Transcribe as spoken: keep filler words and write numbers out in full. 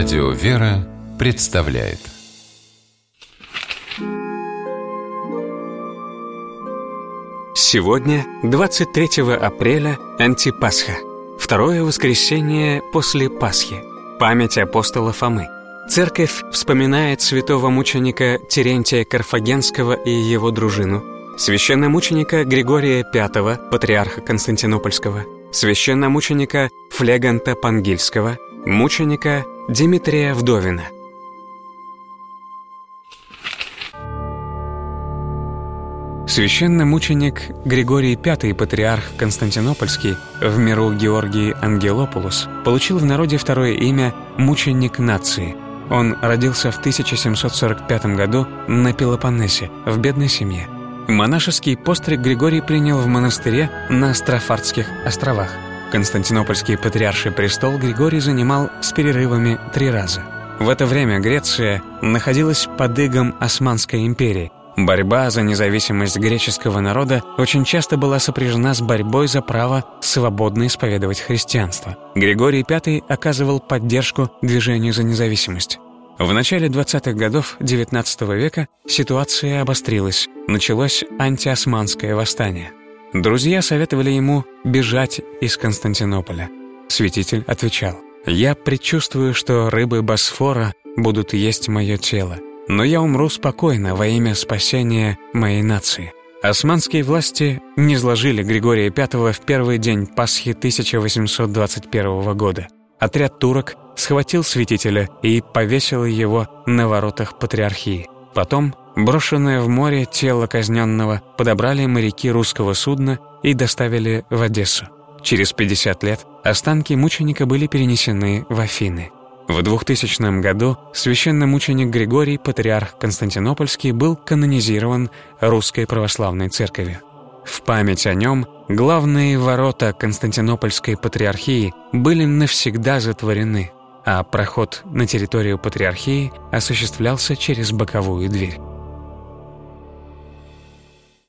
Радио «Вера» представляет. Сегодня, двадцать третьего апреля, Антипасха, второе воскресенье после Пасхи, память апостола Фомы. Церковь вспоминает святого мученика Терентия Карфагенского и его дружину, священномученика Григория Пятого, патриарха Константинопольского, священномученика Флегонта Пангильского, мученика Димитрия Вдовина. Священномученик Григорий Пятый, патриарх Константинопольский, в миру Георгий Ангелопулос, получил в народе второе имя «Мученик нации». Он родился в тысяча семьсот сорок пятом году на Пелопоннесе, в бедной семье. Монашеский постриг Григорий принял в монастыре на Стаффардских островах. Константинопольский патриарший престол Григорий занимал с перерывами три раза. В это время Греция находилась под игом Османской империи. Борьба за независимость греческого народа очень часто была сопряжена с борьбой за право свободно исповедовать христианство. Григорий Пятый оказывал поддержку движению за независимость. В начале двадцатых годов девятнадцатого века ситуация обострилась, началось антиосманское восстание. Друзья советовали ему бежать из Константинополя. Святитель отвечал: «Я предчувствую, что рыбы Босфора будут есть мое тело, но я умру спокойно во имя спасения моей нации». Османские власти низложили Григория Пятого в первый день Пасхи тысяча восемьсот двадцать первого года. Отряд турок схватил святителя и повесил его на воротах патриархии. Потом, брошенное в море тело казненного подобрали моряки русского судна и доставили в Одессу. Через пятьдесят лет останки мученика были перенесены в Афины. В двухтысячном году священномученик Григорий, патриарх Константинопольский, был канонизирован Русской Православной Церковью. В память о нем главные ворота Константинопольской патриархии были навсегда затворены, а проход на территорию патриархии осуществлялся через боковую дверь.